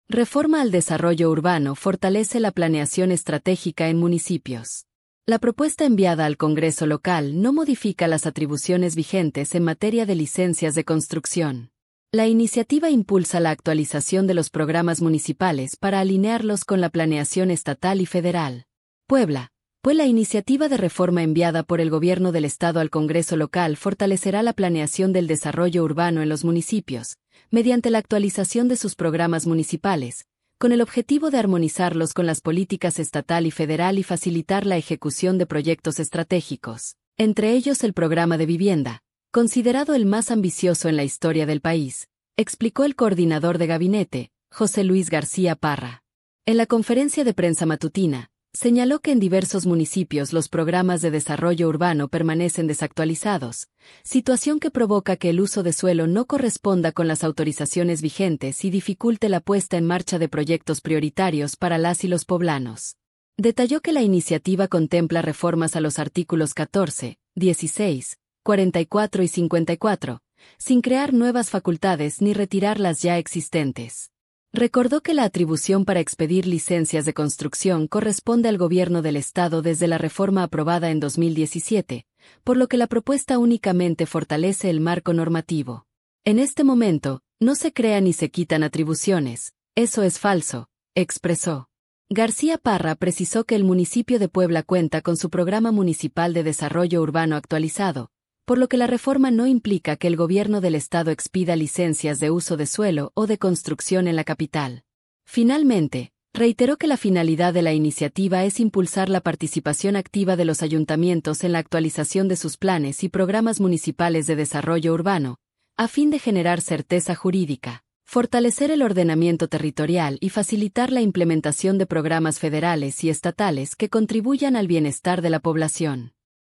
Reforma al desarrollo urbano fortalece la planeación estratégica en municipios. La propuesta enviada al Congreso local no modifica las atribuciones vigentes en materia de licencias de construcción. La iniciativa impulsa la actualización de los programas municipales para alinearlos con la planeación estatal y federal. Puebla. Pues la iniciativa de reforma enviada por el Gobierno del Estado al Congreso local fortalecerá la planeación del desarrollo urbano en los municipios, mediante la actualización de sus programas municipales, con el objetivo de armonizarlos con las políticas estatal y federal y facilitar la ejecución de proyectos estratégicos, entre ellos el programa de vivienda, considerado el más ambicioso en la historia del país, explicó el coordinador de gabinete, José Luis García Parra. En la conferencia de prensa matutina, señaló que en diversos municipios los programas de desarrollo urbano permanecen desactualizados, situación que provoca que el uso de suelo no corresponda con las autorizaciones vigentes y dificulte la puesta en marcha de proyectos prioritarios para las y los poblanos. Detalló que la iniciativa contempla reformas a los artículos 14, 16, 44 y 54, sin crear nuevas facultades ni retirar las ya existentes. Recordó que la atribución para expedir licencias de construcción corresponde al Gobierno del Estado desde la reforma aprobada en 2017, por lo que la propuesta únicamente fortalece el marco normativo. En este momento, no se crean ni se quitan atribuciones, eso es falso, expresó. García Parra precisó que el municipio de Puebla cuenta con su Programa Municipal de Desarrollo Urbano actualizado, por lo que la reforma no implica que el Gobierno del Estado expida licencias de uso de suelo o de construcción en la capital. Finalmente, reiteró que la finalidad de la iniciativa es impulsar la participación activa de los ayuntamientos en la actualización de sus planes y programas municipales de desarrollo urbano, a fin de generar certeza jurídica, fortalecer el ordenamiento territorial y facilitar la implementación de programas federales y estatales que contribuyan al bienestar de la población.